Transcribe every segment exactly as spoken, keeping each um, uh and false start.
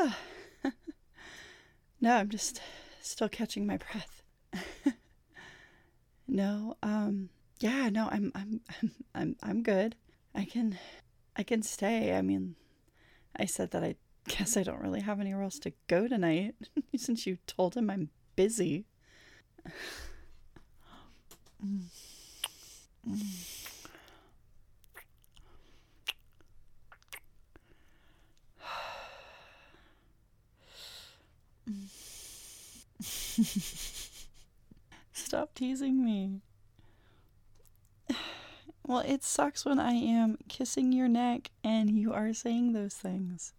Ah. No, I'm just still catching my breath. No, um, yeah, no, I'm, I'm, I'm, I'm, I'm good. I can, I can stay. I mean, I said that I guess I don't really have anywhere else to go tonight since you told him I'm busy. Mm. Mm. Stop teasing me. Well, it sucks when I am kissing your neck and you are saying those things.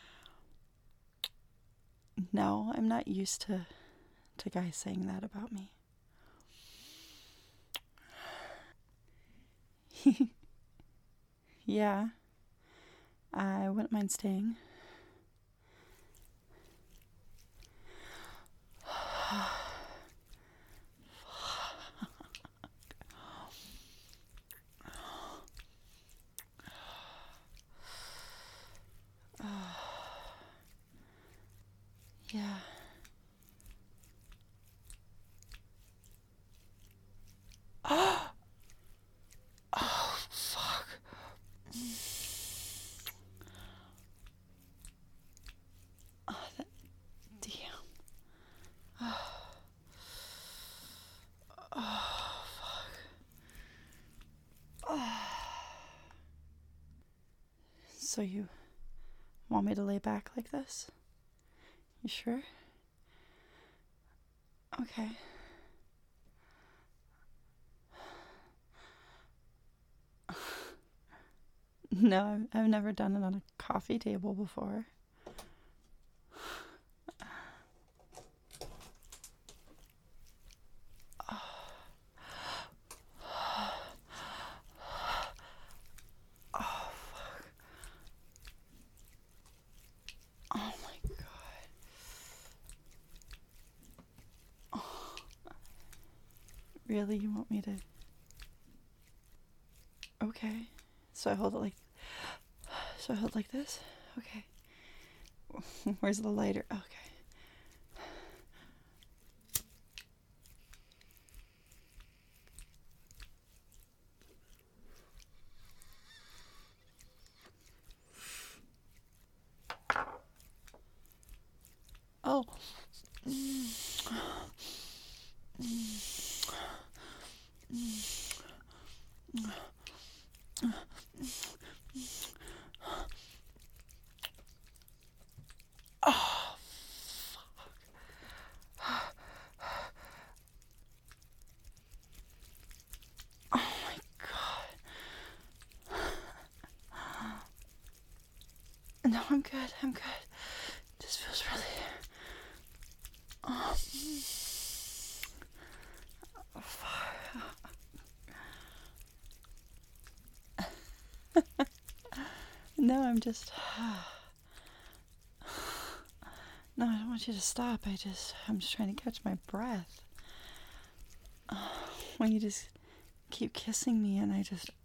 No, I'm not used to, to guys saying that about me. Yeah, I wouldn't mind staying. Yeah. Oh, fuck. Oh, that, damn. Oh, oh fuck. Oh. So you want me to lay back like this? You sure? Okay. No, I've, I've never done it on a coffee table before. Oh, fuck. Oh my god. Oh. Really? You want me to? Okay. So I hold it like. So I hold it like this? Okay. Where's the lighter? Okay. Oh. Oh, fuck. Oh my god. No, I'm good. I'm good. This feels really. Oh. No, I'm just. No, I don't want you to stop. I just. I'm just trying to catch my breath. When you just keep kissing me and I just.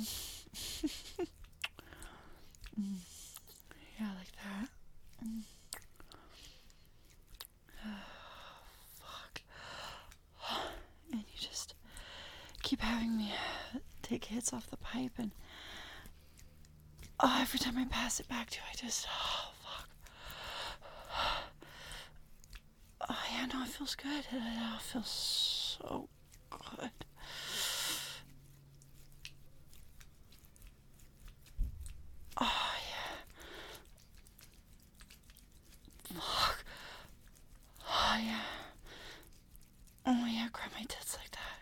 Yeah, like that. Fuck. And you just keep having me take hits off the pipe and. Oh, every time I pass it back to you, I just. Oh, fuck. Oh, yeah, no, it feels good. It all feels so good. Oh, yeah. Fuck. Oh, yeah. Oh, yeah, grab my tits like that.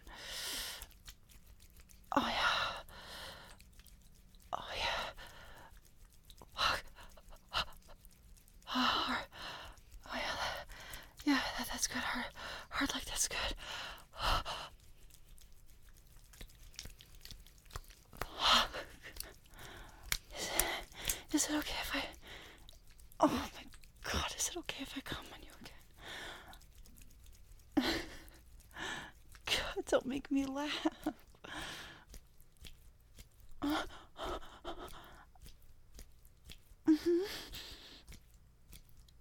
Oh, yeah. Oh, yeah. Fuck. Oh, hard. Oh, yeah. That, yeah, that, that's good. Hard, hard like that's good. Is it, is it okay if I... Oh, my God. Is it okay if I come on you again? God, don't make me laugh. Mm-hmm.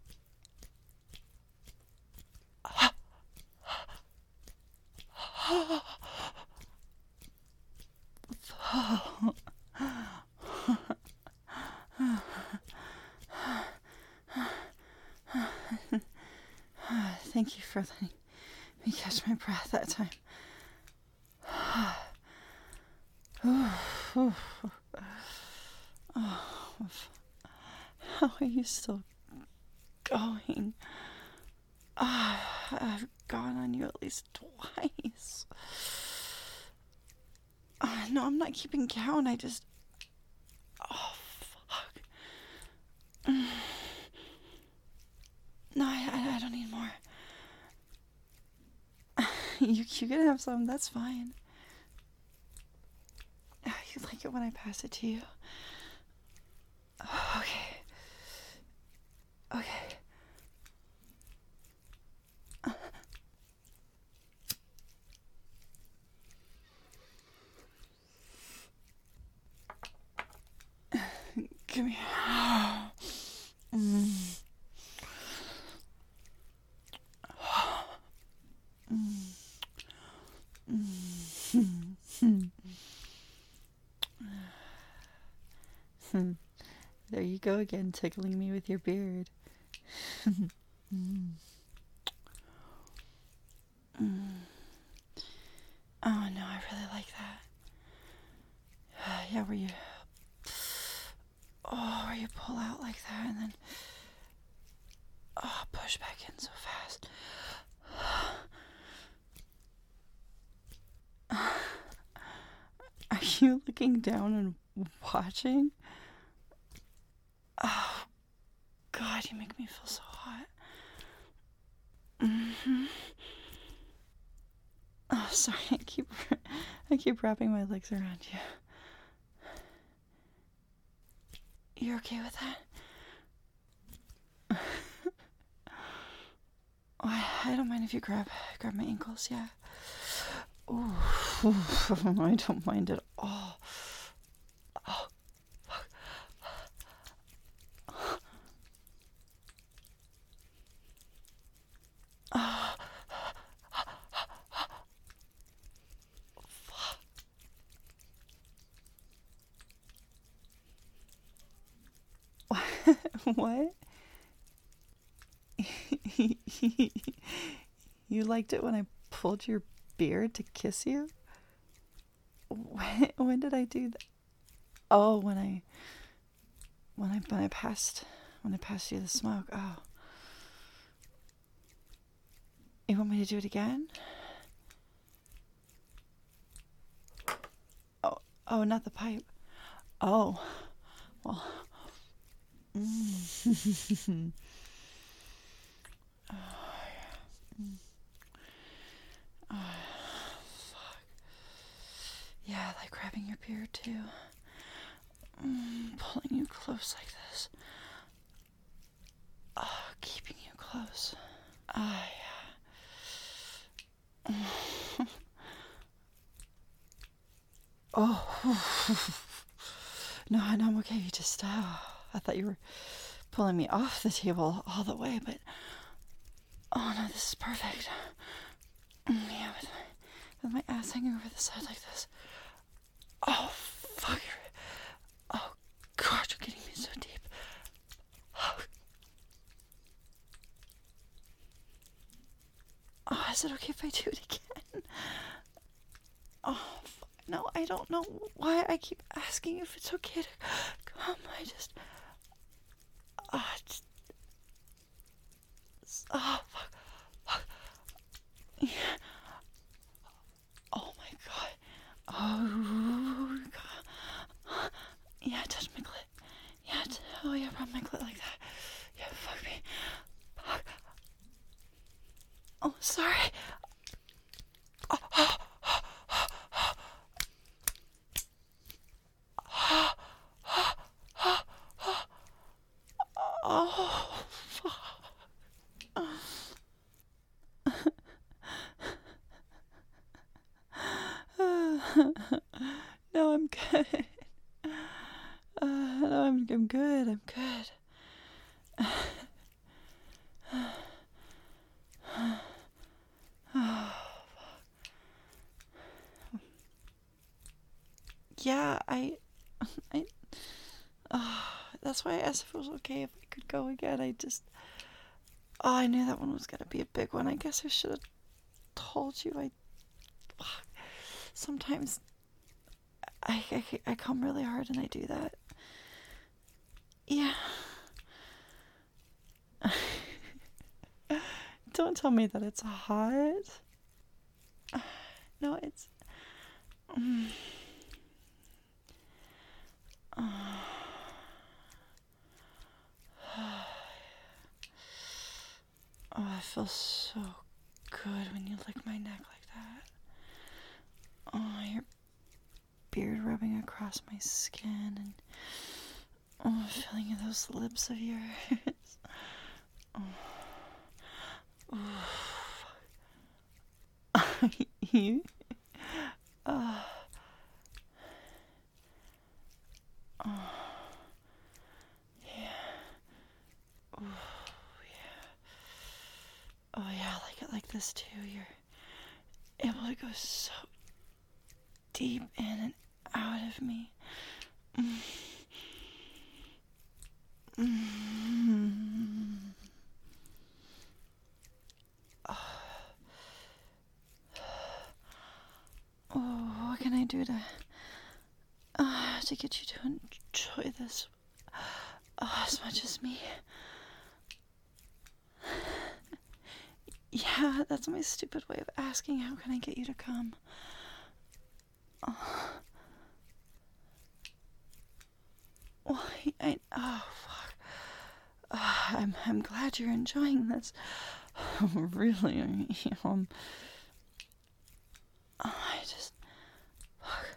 Thank you for letting me catch my breath that time. Oh, how are you still going? Uh, I've gone on you at least twice. Uh, no, I'm not keeping count. I just... Oh, fuck. No, I, I, I don't need more. You, you can have some. That's fine. You like it when I pass it to you? Okay. Okay. Come here. Mm. There you go again, tickling me with your beard. mm. Mm. Oh no, I really like that. Yeah, where you... Oh, where you pull out like that and then... Oh, push back in so fast. Are you looking down and watching? Oh, God, you make me feel so hot. Mm-hmm. Oh, sorry, I keep, I keep wrapping my legs around you. You're okay with that? Oh, I, I don't mind if you grab, grab my ankles, yeah. Ooh, I don't mind at all. Oh, fuck. Oh. What? You liked it when I pulled your beard to kiss you? When, when did I do that? Oh, when I when I when I passed when I passed you the smoke. Oh. You want me to do it again? Oh, oh, not the pipe. Oh. Well. Mm. Oh, yeah. Mm. Oh, fuck. Yeah, I like grabbing your beard too. Mm, pulling you close like this. Oh, keeping you close. Ah, oh, yeah. Oh. No, no, I'm okay. You just, uh, I thought you were pulling me off the table all the way, but, oh no, this is perfect. Yeah, with my, with my ass hanging over the side like this. Oh, fuck. Oh, God, you're getting me so deep. Oh, oh is it okay if I do it again? Oh, fuck. No, I don't know why I keep asking you if it's okay to come. I just... Oh, just... Oh, fuck. Fuck. Yeah. Oh, my God. Oh, God. Yeah, touch my clit. Yeah, t- oh, yeah, rub my clit like that. Yeah, fuck me. Fuck. Oh, sorry. Oh, oh, oh, oh, oh. Oh, fuck. No, I'm good. Uh, no, I'm, I'm good. I'm good. Yeah, I, I, uh, that's why I asked if it was okay if I could go again. I just, Oh, I knew that one was gonna be a big one. I guess I should have told you. I sometimes I, I I come really hard and I do that. Yeah. Don't tell me that it's hot. No, it's. Mm. Oh. Oh, it feels so good when you lick my neck like that. Oh, your beard rubbing across my skin and oh, feeling those lips of yours. Oh. Oh. You? Oh. Oh. Yeah. Oh, yeah. Oh, yeah, I like it like this too. You're able to go so deep in and out of me. Mm. Mm. Oh. Oh, what can I do to uh, to get you to enjoy this uh, as much as me? Yeah, that's my stupid way of asking. How can I get you to come? Oh. Well, I, I oh fuck. Uh, I'm I'm glad you're enjoying this. Really, I um. Oh, I just. Fuck.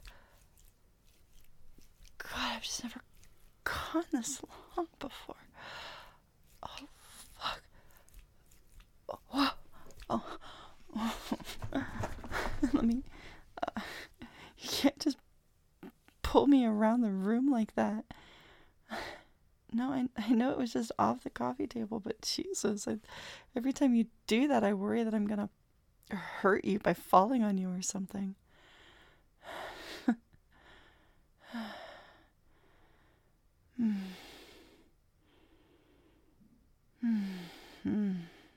God, I've just never gone this long before. Oh fuck. Oh, whoa. Oh. Oh. Let me. Uh, you can't just pull me around the room like that. No, I, I know it was just off the coffee table, but Jesus, I, every time you do that, I worry that I'm gonna hurt you by falling on you or something. Hmm. Hmm. Hmm.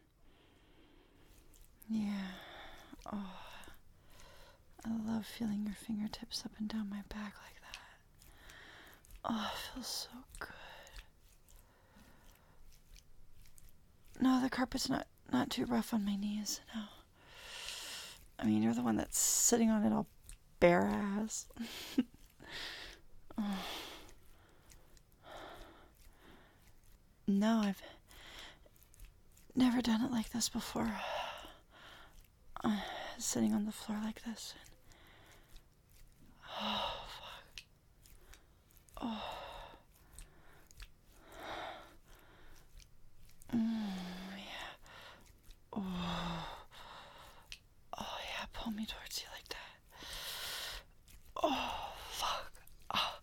Yeah. Oh, I love feeling your fingertips up and down my back like that. Oh, it feels so good. No, the carpet's not, not too rough on my knees, no. I mean, you're the one that's sitting on it all bare ass. Oh. No, I've never done it like this before. Uh, sitting on the floor like this. Oh, fuck. Oh. Mm, yeah. Oh. Oh, yeah, pull me towards you like that. Oh, fuck. Oh.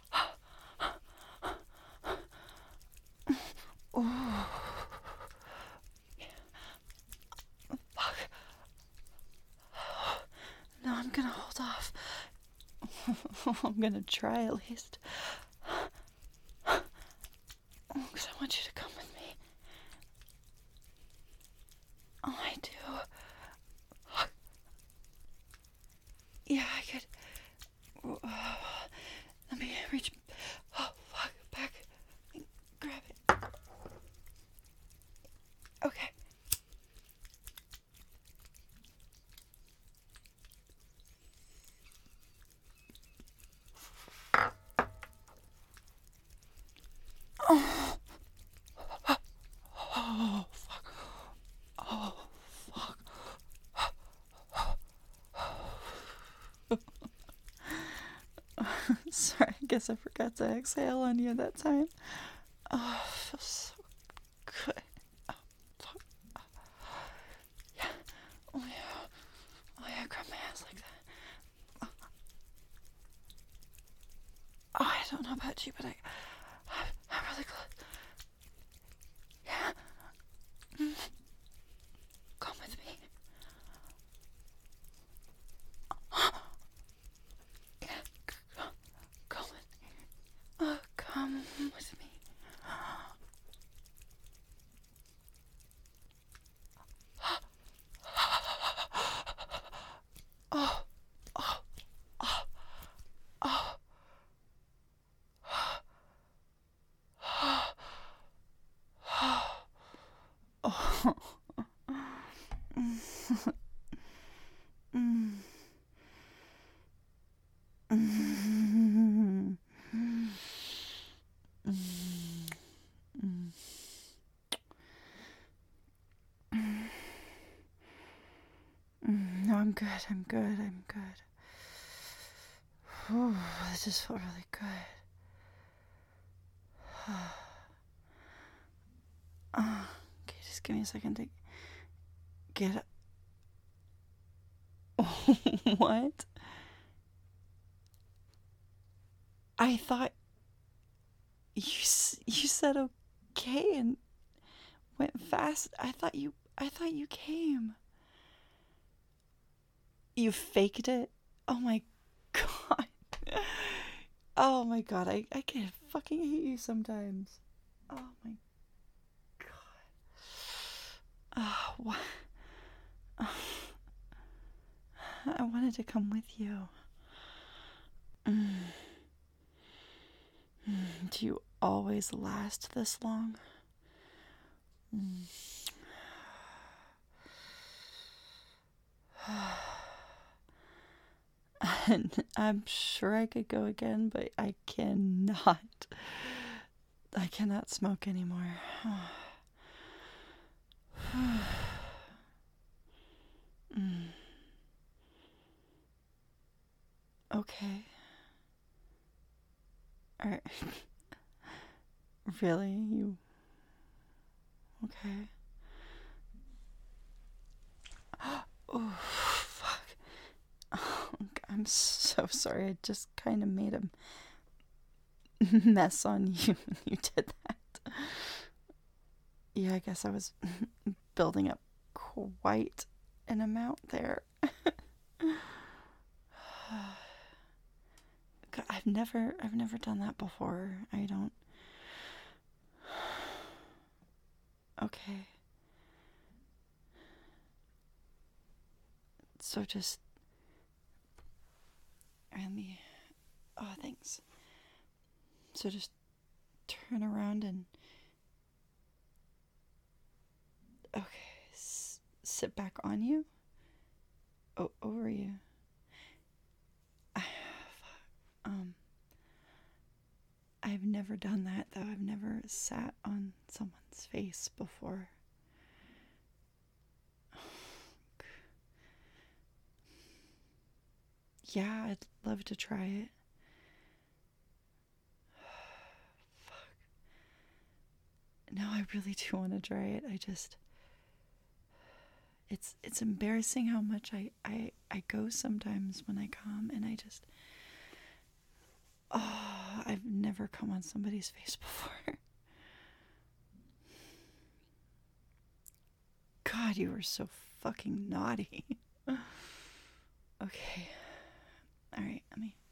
Oh. Fuck. No, I'm gonna hold off. I'm gonna try at least. Because I want you to come with me. Oh, I do. Yeah, I could. Uh, let me reach. Oh, fuck. Back. Grab it. Okay. Oh. Oh, fuck. Oh, fuck. Sorry, I guess I forgot to exhale on you that time. Oh, it feels so good. Oh, fuck. Yeah. Oh, yeah. Oh, yeah, grab my ass like that. Oh, I don't know about you, but I, I'm really close. Yeah. Mm. Come with me. Yeah. Come, come with me. Oh, come with me. Mm. Mm. Mm. Mm. Mm. No, I'm good. I'm good. I'm good. Whew, this just felt really good. Uh, okay, just give me a second to get up. What? I thought you s- you said okay and went fast. I thought you I thought you came. You faked it? Oh my god. Oh my god, I, I can fucking hate you sometimes. Oh my god. Oh, what? Oh, I wanted to come with you. Mm. Mm. Do you always last this long? Mm. And I'm sure I could go again, but I cannot. I cannot smoke anymore. Mm. Okay. Alright. Really? You. Okay. Oh, fuck. Oh, I'm so sorry. I just kind of made a mess on you when you did that. Yeah, I guess I was building up quite an amount there. I've never I've never done that before. I don't. Okay. So just and the oh thanks. So just turn around and okay, S- sit back on you. Oh, over you. I, um I've never done that though. I've never sat on someone's face before. Yeah, I'd love to try it. Fuck. No, I really do want to try it. I just it's it's embarrassing how much I, I, I go sometimes when I come and I just oh I've never come on somebody's face before. God, you were so fucking naughty. Okay. Alright, let me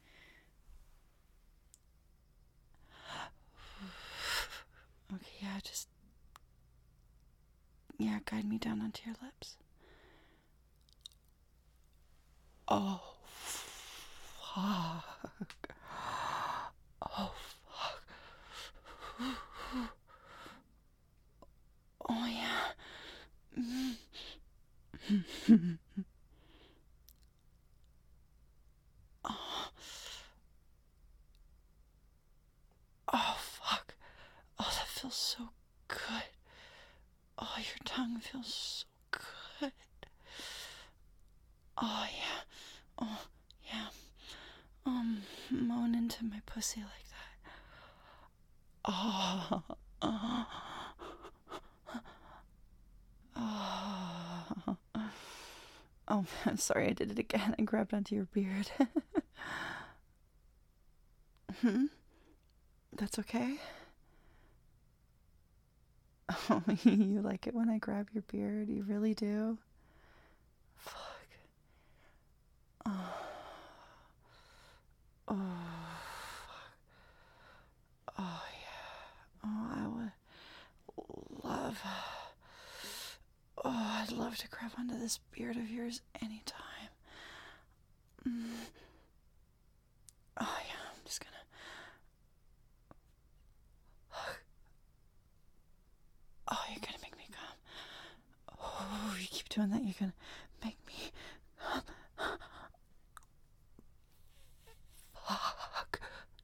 okay, yeah, just yeah, guide me down onto your lips. Oh fuck. Oh fuck. Oh yeah. Oh. Oh fuck. Oh, that feels so good. Oh, your tongue feels so good. Oh yeah. Oh yeah. Um, moan into my pussy like that. Oh. Oh. Oh. Oh, I'm sorry, I did it again. I grabbed onto your beard. Hmm? That's okay? Oh, you like it when I grab your beard? You really do? Fuck. Oh. Oh. Oh, yeah. Oh, I would love. Oh, I'd love to grab onto this beard of yours anytime. Mm. Oh, yeah, I'm just gonna. Oh, you're gonna make me come. doing that, you're gonna make me... Fuck.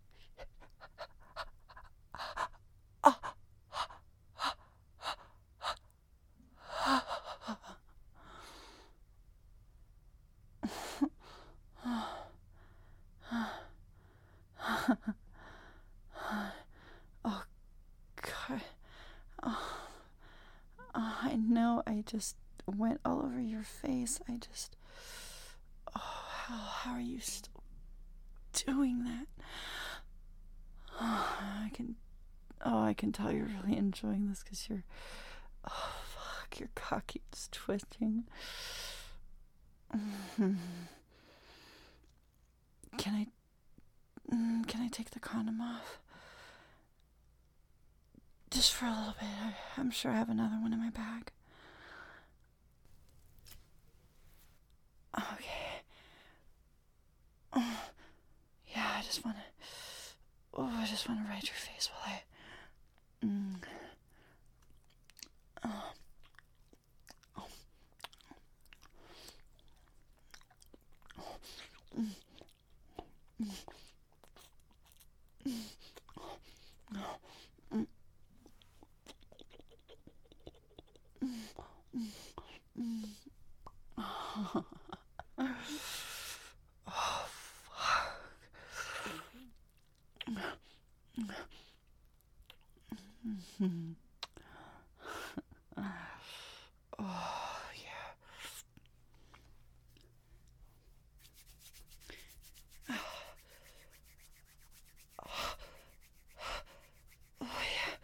Oh, God. Oh, oh, I know I just went all over your face. I just... Oh, how, how are you still doing that? Oh, I can... Oh, I can tell you're really enjoying this because you're... Oh, fuck, your cock keeps twitching. Mm-hmm. Can I... Mm, can I take the condom off? Just for a little bit. I, I'm sure I have another one in my bag. Okay. Oh, yeah, I just want to... Oh, I just want to ride your face while I... Mm. Oh. Oh. Oh. Mm. Mm. Mm. Oh. Mm. Mm. Mm. Oh. Oh, fuck. Mm-hmm. Oh, yeah. Oh, yeah.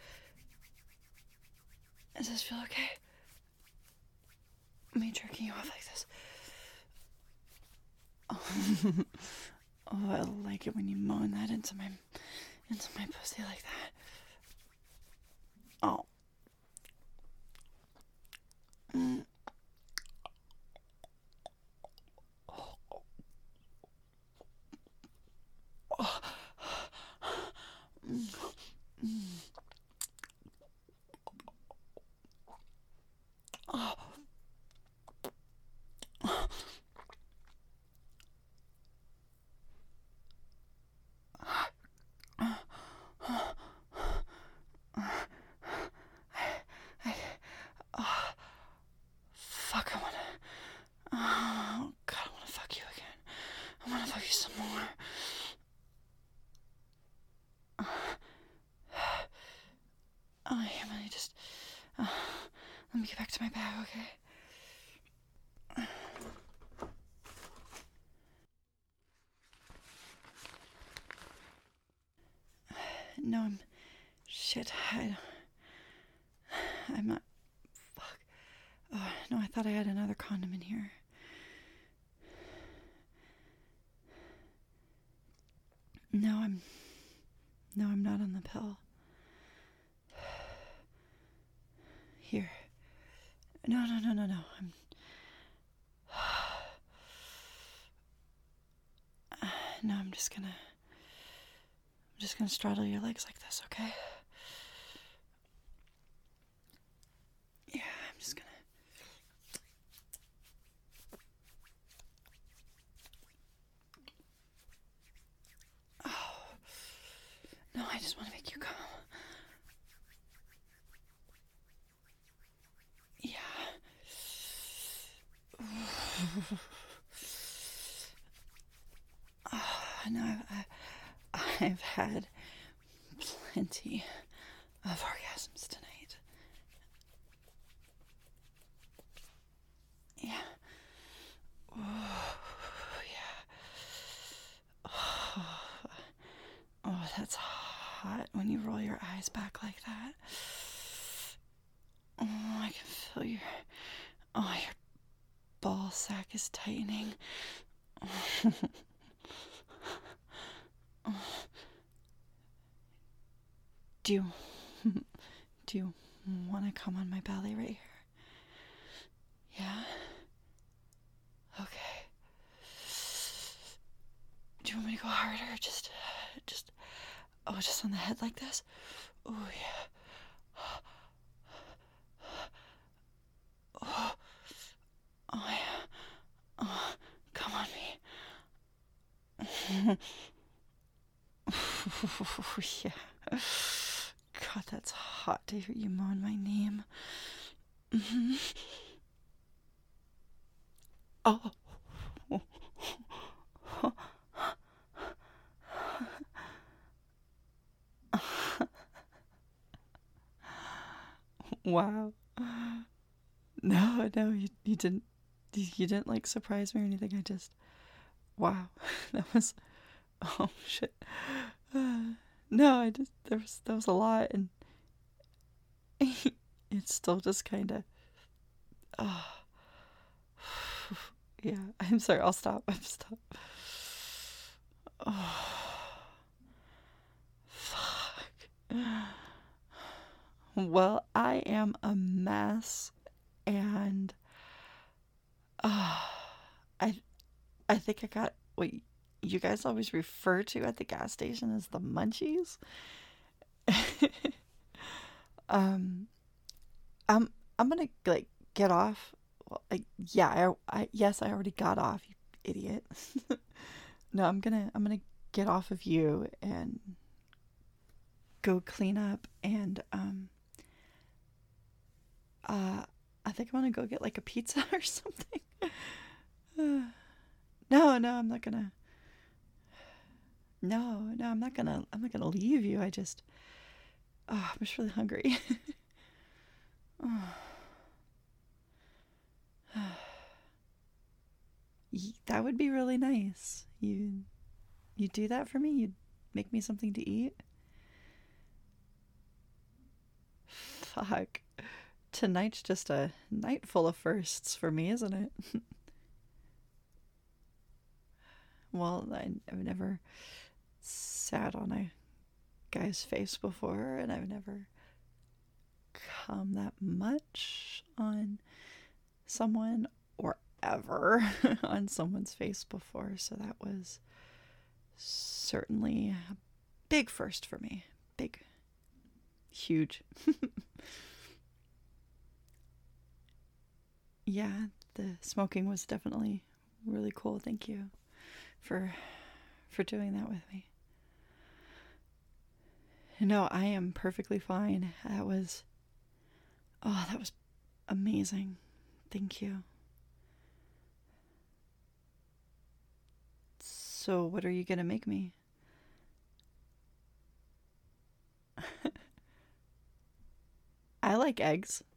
Does this feel okay? Me jerking you off like this? Oh, oh, I like it when you moan that into my into my pussy like that. Oh. Mm. Oh. Oh. Mm. Mm. Oh. I, oh, fuck, I wanna, oh, God, I wanna fuck you again. I wanna fuck you some more. Oh, yeah, let me just, uh, let me get back to my bag, okay? No, I'm, shit, I, I'm not, fuck. Oh, no, I thought I had another condom in here. No, I'm, no, I'm not on the pill. Here. No, no, no, no, no, I'm, no, I'm just gonna, I'm just gonna straddle your legs like this, okay? Yeah, I'm just gonna. Oh, no, I just want to make you come. Yeah. Oh, no, I've, I've, I've had plenty of orgasms tonight. Yeah. Oh, yeah. Oh, oh, that's hot when you roll your eyes back like that. Oh, I can feel your... Oh, your ball sack is tightening. Do you... Do you want to come on my belly right here? Yeah? Okay. Do you want me to go harder? Just... Just... Oh, just on the head like this? Oh, yeah. Oh. Yeah. God, that's hot to hear you moan my name. Mhm. Oh. Wow. No, no, you you didn't you didn't like surprise me or anything. I just wow. That was oh shit. Uh, no, I just there was there was a lot and it's still just kind of oh. Yeah, I'm sorry. I'll stop. I'm stop. Oh, fuck. Well, I am a mess and uh, I I think I got what you guys always refer to at the gas station as the munchies. um, I'm I'm gonna like get off. Well, I, yeah, I, I yes, I already got off. You idiot. No, I'm gonna I'm gonna get off of you and go clean up and um uh I think I want to go get like a pizza or something. Uh, no, no, I'm not gonna. No, no, I'm not gonna. I'm not gonna leave you. I just. Oh, I'm just really hungry. Oh. That would be really nice. You, you do that for me. You'd make me something to eat. Fuck. Tonight's just a night full of firsts for me, isn't it? Well, I, I've never sat on a guy's face before, and I've never come that much on someone or ever on someone's face before. So that was certainly a big first for me. Big, huge. Yeah, the smoking was definitely really cool. Thank you for for doing that with me. No, I am perfectly fine. That was oh, that was amazing. Thank you. So, what are you gonna make me? I like eggs.